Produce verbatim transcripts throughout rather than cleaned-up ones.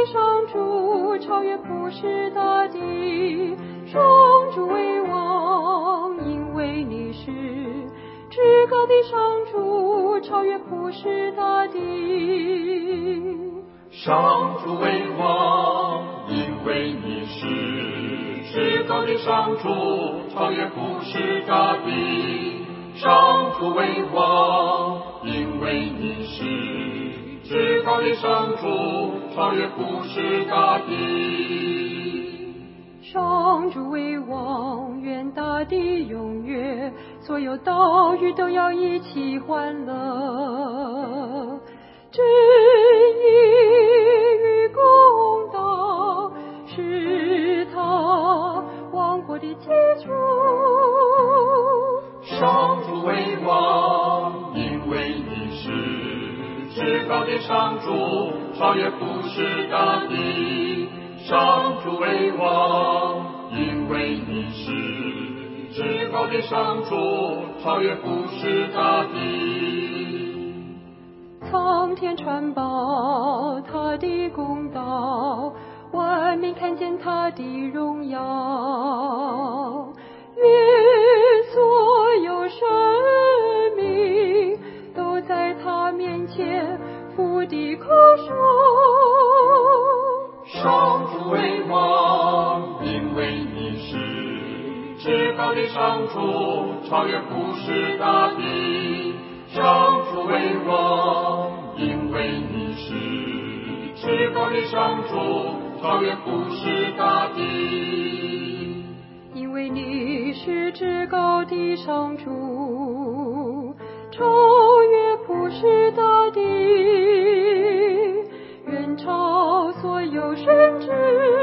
上主，超越普世大地。上主为王，因为你是至高的上主，超越普世大地。 上主为王，因为你是至高的上主，超越普世大地。上主为王，因为你是至高的上主，超越普世大地。 上主为王，愿大地踊跃，所有岛屿都要一起欢乐。正义与公道是他王国的基础。 上主为王，因为你是至高的上主，超越普世大地。上主为王，因为你是至高的上主，超越普世大地。 苍天传报他的公道，万民看见他的荣耀。愿所有生命都在他面前伏地叩首。 上主为王，因为你是至高的上主，超越普世大地。上主为王，因为你是至高的上主，超越普世大地。 因为你是至高的上主，超越普世大地，远超所有神之。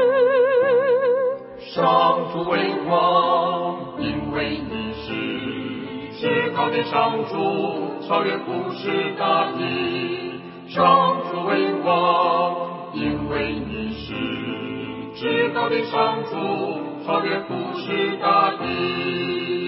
上主为王，因为你是至高的上主，超越普世大地。上主为王，因为你是至高的上主，超越普世大地。